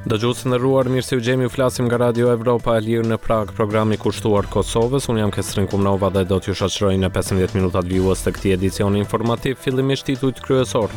Dëgjues të nderuar, mirë se u gjemi, u flasim nga Radio Evropa e Lirë në Prag, programi kushtuar Kosovës. Unë jam Kestrin Kumnova dhe do t'ju shoqëroj në 15 minutat vijues të këtij edicioni informativ, fillimisht titujt kryesor.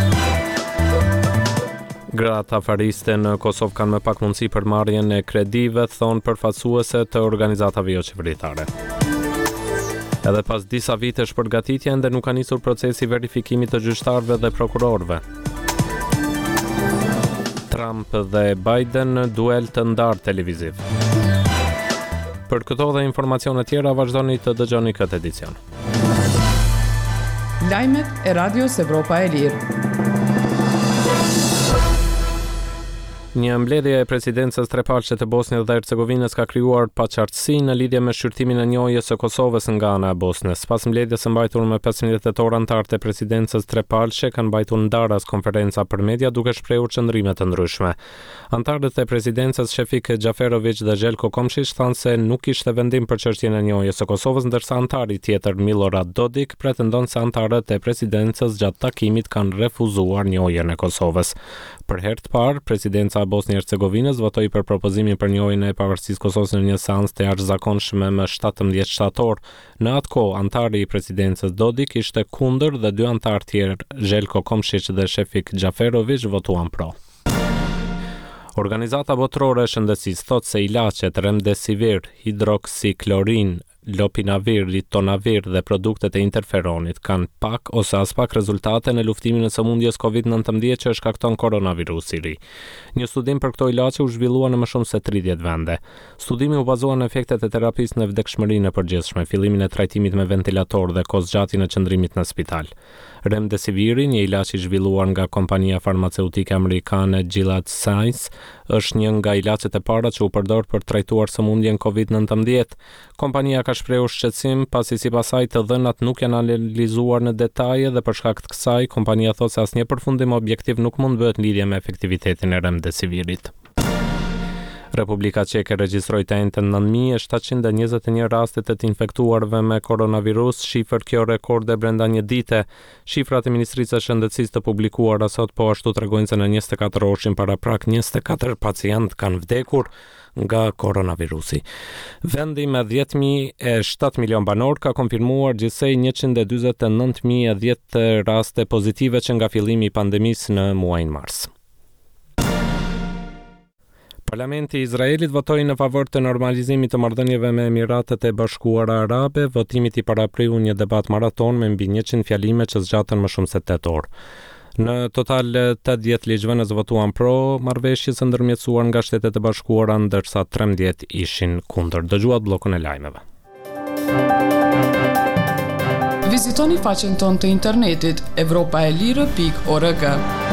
Gratë afariste në Kosovë kanë më pak mundësi për marrjen e kredive, thonë përfaqësuese të organizatave jo qeveritare. Edhe pas disa vitesh përgatitje, ende nuk ka nisur procesi verifikimit të gjyqtarëve dhe prokurorëve. Trump dhe Biden duel të ndarë televiziv. Për këto dhe informacione tjera vazhdoni të dëgjoni këtë edicion. Lajmet e Radios Evropa e Lirë. Një mbledhje e presidencës trepalçe të Bosnjës dhe Hercegovinës ka krijuar paqartësi në lidhje me shqyrtimin e njojës së Kosovës nga ana e Bosnjës. Pas mbledhjes së mbajtur më 15 tetor, anëtarët e presidencës trepalçe kanë mbajtur ndaras konferenca për media duke shprehur qëndrime të ndryshme. Anëtarët e presidencës Shefik Xhaferović dhe Željko Komšić thanë se nuk kishte vendim për çështjen e njojës së Kosovës, ndërsa anëtari tjetër Milorad Dodik pretendon se anëtarët e presidencës gjatë takimit kanë refuzuar njojën e Kosovës. Për herë të parë, presidenca e Bosnjë-Hercegovinës votoi për propozimin për njojën e pavarësisë Kosovës në një seancë të jashtëzakonshme më 17 shtator. Në atë kohë, antari i presidencës Dodik ishte kundër dhe dy anëtar tjerë, Željko Komšić dhe Shefik Xhaferović, votuan pro. Organizata botërore e shëndetësisë thotë se ilaçet Remdesivir, hidroksiklorin, lopinavir, ritonavir dhe produktet e interferonit kanë pak ose as pak rezultate në luftimin e sëmundjes COVID-19 që shkakton koronavirusi i ri. Një studim për këto ilaçe u zhvillua në më shumë se 30 vende. Studimi u bazua në efektet e terapisë në vdekshmërinë e përgjithshme, fillimin e trajtimit me ventilator dhe kozgjatin e qëndrimit në spital. Remdesiviri, një ilaç i zhvilluar nga kompania farmaceutike amerikane Gilead Sciences, është një nga ilaçet e para që u përdor për trajtuar sëmundjen COVID-19. Kompania ka shprehur shqetësim pasi sipas saj të dhënat nuk janë analizuar në detaje dhe për shkak të kësaj kompania thotë se asnjë përfundim objektiv nuk mund bëhet në lidhje me efektivitetin e Remdesivirit. Republika Çeke regjistroi të njëjtën 9721 raste të infektuarve me koronavirus, shifër kjo rekorde brenda një dite. Shifrat e Ministrisë së Shëndetësisë të publikuara sot po ashtu tregojnë se në 24 orëshin para prak 24 pacientë kanë vdekur nga koronavirusi. Vendi me 10.7 milion banor ka konfirmuar gjithsej 149.010 raste pozitive që nga fillimi i pandemisë në muajin mars. Parlamenti i Izraelit votoi në favor të normalizimit të marrëdhënieve me Emiratet e Bashkuara Arabe. Votimit i parapriu një debat maraton me mbi 100 fjalime që zgjatën më shumë se 8 orë. Në total 80 ligjvënës votuan pro marrëveshjes së ndërmjetësuar nga Shtetet e Bashkuara, ndërsa 13 ishin kundër. Dëgjuat bllokun e lajmeve. Vizitoni faqen tonë të internetit evropaelire.org.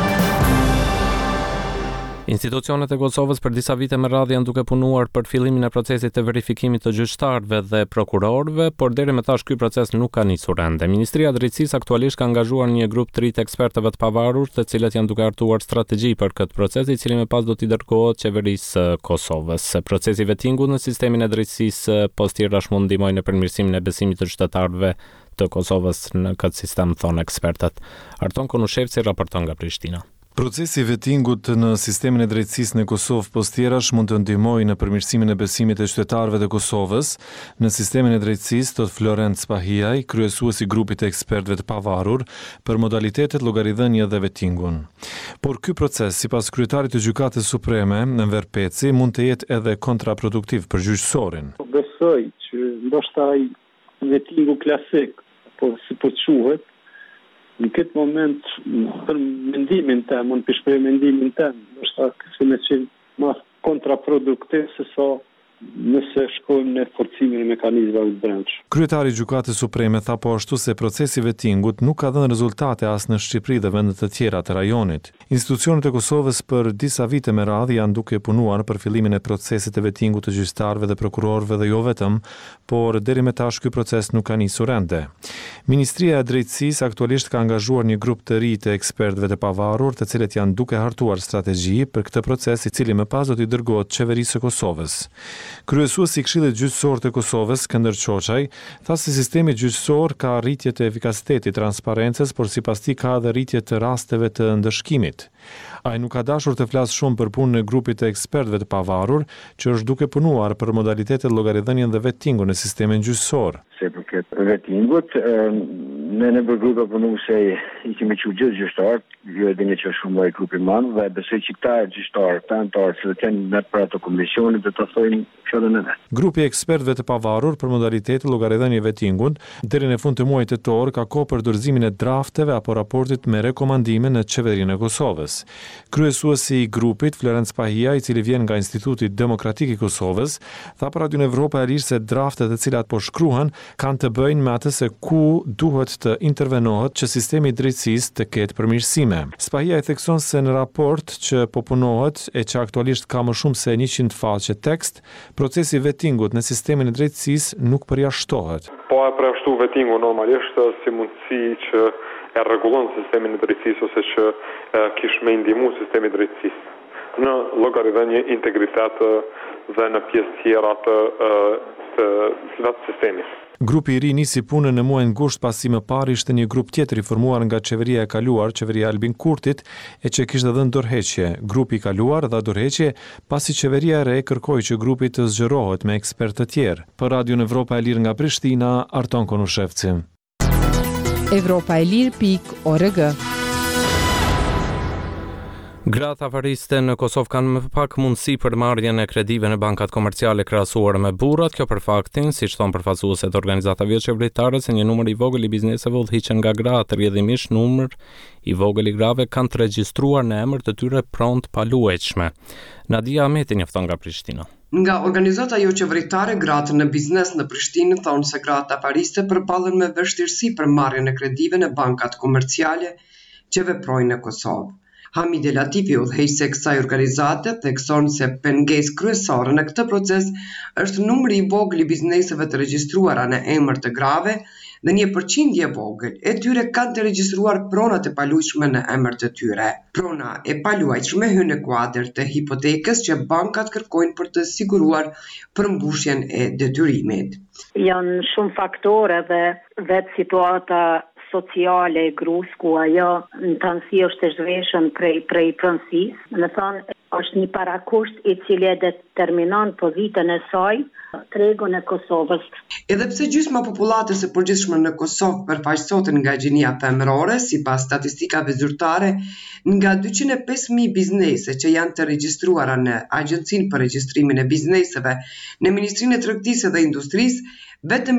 Institucionet e Kosovës për disa vite me radhë janë duke punuar për fillimin e procesit të verifikimit të gjyqtarëve dhe prokurorëve, por deri më tash ky proces nuk ka nisur ende. Ministria e Drejtësisë aktualisht ka angazhuar një grup të ri të ekspertëve të pavarur, të cilët janë duke hartuar strategji për këtë proces, i cili më pas do t'i dërgohet qeverisë së Kosovës. Procesi vettingut në sistemin e drejtësisë postirash mund ndihmojë në përmirësimin e besimit të qytetarëve të Kosovës në këtë sistem, thonë ekspertët. Arton Konushevci raporton nga Prishtina. Procesi vettingut në sistemin e drejtësisë në Kosovë postjerash mund të ndihmojë në përmirësimin e besimit të qytetarëve të Kosovës në sistemin e drejtësisë, thot Florent Spahiaj, kryesuesi i grupit të ekspertëve të pavarur për modalitetet llogaridhënie dhe vettingun. Por ky proces, sipas kryetarit të Gjykatës Supreme, Enver Peci, mund të jetë edhe kontraproduktiv për gjyqësorin. Besoj që ndoshta ai vettingu klasik, po si po quhet, në këtë moment, për mendimin të, mund të shpreh mendimin të, ndoshta kësaj me qenë më kontraproduktiv se sa nëse shkojmë në forcimin e mekanizmave të brendshëm. Kryetari i Gjykatës Supreme tha po ashtu se procesi vettingut nuk ka dhënë rezultate as në Shqipëri dhe vende të tjera të rajonit. Institucionet e Kosovës për disa vite me radhë janë duke punuar për fillimin e procesit të vettingut të gjyqtarëve dhe prokurorëve dhe jo vetëm, por deri më tash ky proces nuk ka nisur ende. Ministria e Drejtësisë aktualisht ka angazhuar një grup të ri të ekspertëve të pavarur, të cilët janë duke hartuar strategji për këtë proces, i cili më pas do t'i dërgohet qeverisë së Kosovës. Kryesuesi i Këshillit Gjyqësor të Kosovës, Skënder Çoçaj, tha se sistemi gjyqësor ka rritje të efikasitetit, transparencës, por sipas tij ka edhe rritje të rasteve të ndëshkimit. Ai nuk ka dashur të flasë shumë për punën e grupit të ekspertëve të pavarur, që është duke punuar për modalitetet llogaridhënien dhe vettingun në sistemin gjyqësor. Se përket vettingut, ne në grupe punuese i kemi gjithë gjyqtarët, ju e dini që është shumë lloj grupi madh dhe besoj që këta gjyqtarë, anëtarë që kanë në për ato komisioni do të thojnë fjalën e vet. Grupi i ekspertëve të pavarur për modalitetet llogaridhënie vettingut deri në fund të muajit tetor ka kohë për dorëzimin e drafteve apo raportit me rekomandime në qeverinë e Kosovës. Kryesuesi i grupit, Florenc Pahia, i cili vjen nga Instituti Demokratik i Kosovës, tha për Radion Evropa e Lirë se draftet e cilat po shkruhen kanë të bëjnë me atë se ku duhet të intervenohet që sistemi i drejtësisë të ketë përmirësime. Spahia i thekson se në raport që po punohet e që aktualisht ka më shumë se 100 faqe tekst, procesi i vettingut në sistemin e drejtësisë nuk përjashtohet. Po e përjashtu vettingu normalisht si mundësi që e rregullon sistemin e drejtësisë ose që kish me ndihmu sistemi i drejtësisë në llogaridhënie, integritet dhe në pjesë tjera të sistemit. Grupi i ri nisi punën në muajin gusht pasi më parë ishte një grup tjetër i formuar nga qeveria e kaluar, qeveria Albin Kurtit, e që kishte dhënë dorëheqje. Grupi i kaluar dha dorëheqje pasi qeveria e re kërkoi që grupi të zgjerohet me ekspertë të tjerë. Për Radion Evropa e Lirë nga Prishtina, Arton Konushevci. Evropaelir.org. Gratë afariste në Kosovë kanë më pak mundësi për marrjen e kredive në bankat komerciale krahasuar me burrat, kjo për faktin, siç thon përfaqësuesit e organizatave qeveritare, se një numër i vogël i bizneseve udhëhiqen nga gratë, rrjedhimisht numër i vogël i grave kanë të regjistruar në emër të tyre pront paluajtshme. Nadia Ahmeti njofton nga Prishtina. Nga organizata jo qeveritare, gratë në biznes në Prishtinë thonë se gratë afariste përballen me vështirësi për marrjen e kredive në bankat komerciale që veprojnë në Kosovë. Hamid El Latifi, udhëheqësi i kësaj organizate, thekson se pengesë kryesore në këtë proces është numri i vogël i bizneseve të regjistruara në emër të grave dhe një përqindje vogël e tyre kanë të regjistruar pronat e paluajtshme në emër të tyre. Prona e paluajtshme hyn në kuadër të hipotekës që bankat kërkojnë për të siguruar përmbushjen e detyrimit. Janë shumë faktore dhe vetë situata sociale e grus ku ajo në tansi është e zhveshën prej pronësisë. Në thonë, është një parakusht i cili e determinon pozitën e saj tregun e Kosovës. Edhe pse gjysma popullatës e përgjithshme në Kosovë përfaqësohet nga gjinia femërore, sipas statistikave zyrtare, nga 205.000 biznese që janë të regjistruara në Agjencinë për Regjistrimin e Bizneseve në Ministrinë e Tregtisë dhe Industrisë, vetëm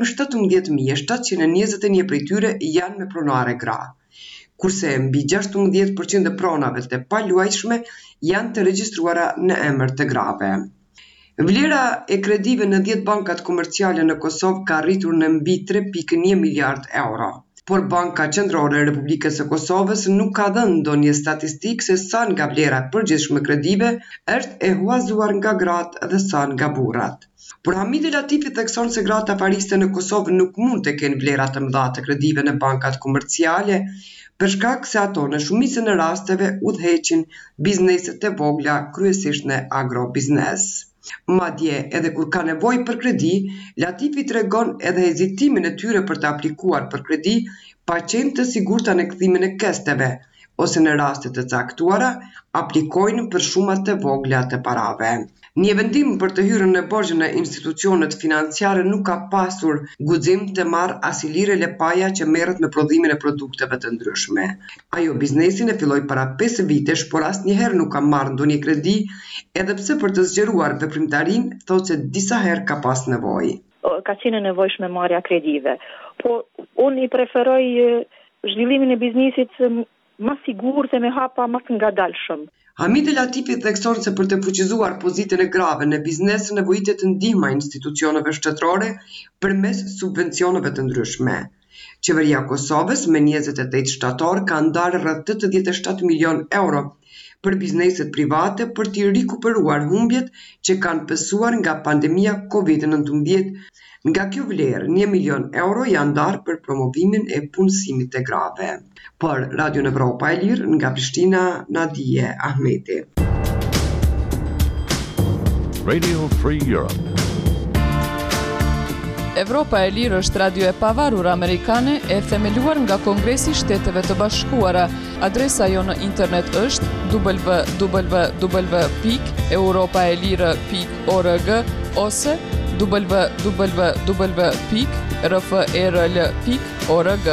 17.721 prej tyre janë me pronare gra, kurse mbi 16% e pronave të paluajtshme janë të regjistruara në emër të grave. Vlera e kredive në 10 bankat komerciale në Kosovë ka rritur në mbi 3.1 miliard euro. Por Banka Qendrore e Republikës së Kosovës nuk ka dhënë ndonjë statistikë se sa nga vlera e përgjithshme kredive është e huazuar nga gratë dhe sa nga burrat. Por Hamid El Latifi thekson se gratë afariste në Kosovë nuk mund të kenë vlera të mëdha të kredive në bankat komerciale, për shkak se ato në shumicën e rasteve udhëheqin bizneset e vogla, kryesisht në agrobiznes. Madje edhe kur ka nevojë për kredi, Latifi tregon edhe hezitimin e tyre për të aplikuar për kredi, pa qenë të sigurta në kthimin e kesteve, ose në raste të caktuara aplikojnë për shumat të vogla të parave. Një vendim për të hyrën në borxhe në institucionet financiare nuk ka pasur guxim të marrë as i lire lepaja që merret me prodhimin e produkteve të ndryshme. Ajo biznesin e filloi para 5 vitesh, por asnjëherë nuk ka marrë ndonjë kredi, edhe pse për të zgjeruar veprimtarinë thotë se disa herë ka pas nevojë. Ka qenë nevojshme marrja kredive, po unë i preferoj zhvillimin e biznesit më sigurt se me hapa më të ngadalshëm. Hamid El Latifi thekson se për të fuqizuar pozitën e grave në biznes nevojitet ndihma e institucioneve shtetërore përmes subvencioneve të ndryshme. Qeveria e Kosovës me 28 shtator ka ndarë rreth 87 milion euro për bizneset private për t'i rikuperuar humbjet që kanë pësuar nga pandemia COVID-19. Nga kjo vlerë, 1 milion euro janë ndarë për promovimin e punësimit të grave. Për Radio Evropa e Lirë, nga Prishtina, Nadije Ahmeti. Radio Free Europe. Evropa e Lirë është radio e pavarur amerikane e themeluar nga Kongresi i Shteteve të Bashkuara. Adresa jo në internet është www.europaelire.org ose www.rfrl.org.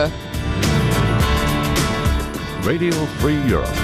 Radio Free Europe.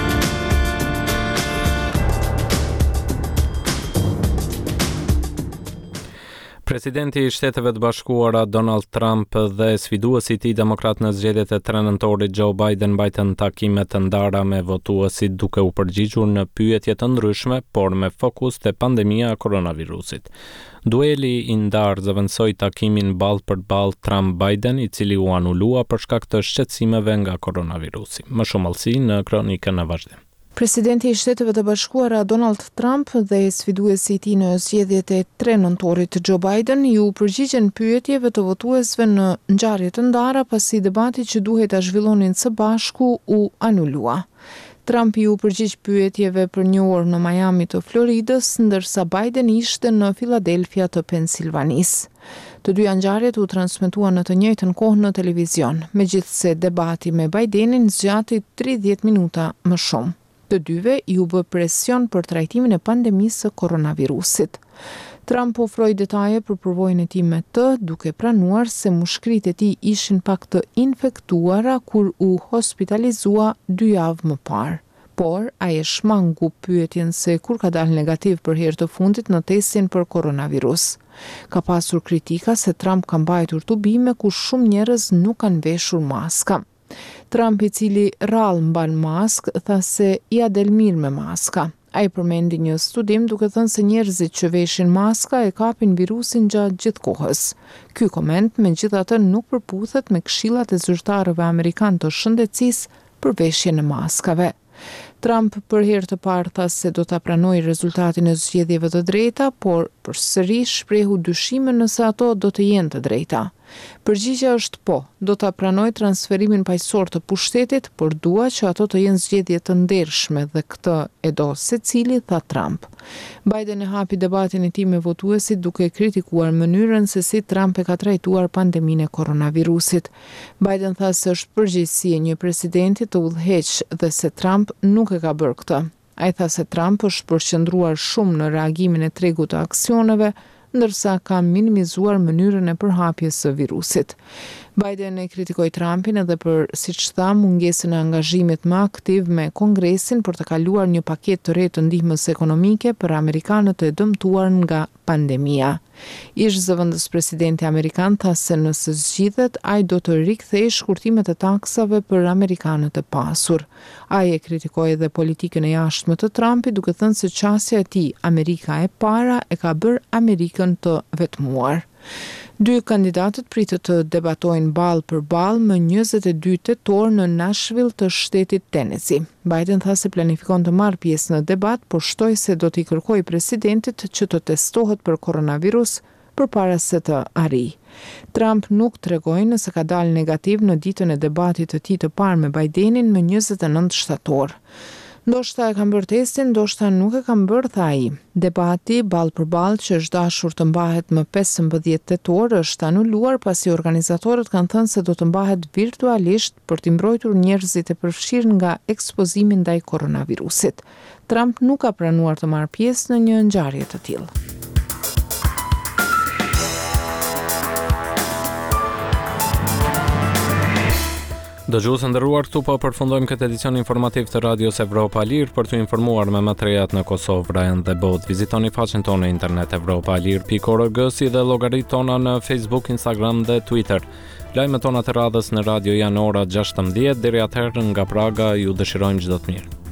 Presidenti i Shteteve të Bashkuara Donald Trump dhe sfiduesi i tij demokrat në zgjedhjet e 3 nëntorit Joe Biden mbajtën takime të ndara me votuesit duke u përgjigjur në pyetje të ndryshme, por me fokus te pandemia e koronavirusit. Dueli i ndarë zëvendësoi takimin ball për ball Trump-Biden, i cili u anulua për shkak të shqetësimeve nga koronavirusi. Më shumë allësi në kronikën në vazhdim. Presidenti i Shteteve të Bashkuara Donald Trump dhe sfiduesi i tij në zgjedhjet e 3 nëntorit Joe Biden ju përgjigjen pyetjeve të votuesve në ngjarje të ndara pasi debati që duhej ta zhvillonin së bashku u anulua. Trump ju përgjigj pyetjeve për një orë në Miami të Floridës, ndërsa Biden ishte në Philadelphia të Pensilvanisë. Të dyja ngjarjet u transmetuan në të njëjtën kohë në televizion, megjithse debati me Bidenin zgjati 30 minuta më shumë. Të dyve ju bë presion për trajtimin e pandemisë së koronavirusit. Trump ofroi detaje për përvojën e tij me të, duke pranuar se mushkrit e tij ishin pak të infektuara kur u hospitalizua 2 javë më parë. Por ai e shmangu pyetjen se kur ka dalë negativ për herë të fundit në testin për koronavirus. Ka pasur kritika se Trump ka mbajtur tubime ku shumë njerëz nuk kanë veshur maska. Trump, i cili rrallë mban mask, tha se ia del mirë me maska. Ai përmendi një studim duke thënë se njerëzit që veshin maska e kapin virusin gjatë gjithë kohës. Ky koment megjithatë nuk përputhet me këshillat e zyrtarëve amerikanë të shëndetësisë për veshjen e maskave. Trump për herë të parë tha se do ta pranojë rezultatin e zgjedhjeve të drejta, por përsëri shprehu dyshime nëse ato do të jenë të drejta. Përgjigjja është po, do ta pranoj transferimin paqësor të pushtetit, por dua që ato të jenë zgjedhje të ndershme dhe këtë e do secili, tha Trump. Biden e hapi debatin e tij me votuesit duke kritikuar mënyrën se si Trump e ka trajtuar pandeminë e koronavirusit. Biden tha se është përgjegjësi e një presidenti të udhëheq dhe se Trump nuk e ka bërë këtë. Ai tha se Trump është përqendruar shumë në reagimin e tregut të aksioneve, ndërsa ka minimizuar mënyrën e përhapjes së virusit. Biden e kritikoi Trumpin edhe për, siç tha, mungesën e angazhimit më aktiv me Kongresin për të kaluar një paketë të re të ndihmës ekonomike për amerikanët e dëmtuar nga pandemia. Ish zëvendës presidenti amerikan tha se nëse zgjidhet, ai do të rikthejë shkurtimet e taksave për amerikanët e pasur. Ai e kritikoi edhe politikën e jashtme të Trumpit, duke thënë se qasja e tij, Amerika e para, e ka bërë Amerikën të vetmuar. Dy kandidatët pritet të debatojnë ball për ball më 22 tetor në Nashville të shtetit Tennessee. Biden tha se planifikon të marrë pjesë në debat, por shtoi se do t'i kërkojë presidentit që të testohet për koronavirus përpara se të arrijë. Trump nuk tregoi nëse ka dalë negativ në ditën e debatit të tij të parë me Bidenin më 29 shtator. Ndoshta e kam bërë testin, ndoshta nuk e kam bërë, tha ai. Debati ball për ball që është dashur të mbahet më 15 tetor është anuluar pasi organizatorët kanë thënë se do të mbahet virtualisht për t'i mbrojtur njerëzit e përfshirë nga ekspozimi ndaj koronavirusit. Trump nuk ka pranuar të marrë pjesë në një ngjarje të tillë. Dëgjuesë nderuar, këtu po përfundojmë këtë edicion informativ të Radios Evropa Lirë. Për të informuar me materiat në Kosovë, Vranjë dhe botë, vizitoni faqen tonë në internet europalir.org, si dhe llogaritë tona në Facebook, Instagram dhe Twitter. Lajmet tona të radhës në radio janë ora 16:00. Deri atëherë nga Praga ju dëshirojmë çdo të mirë.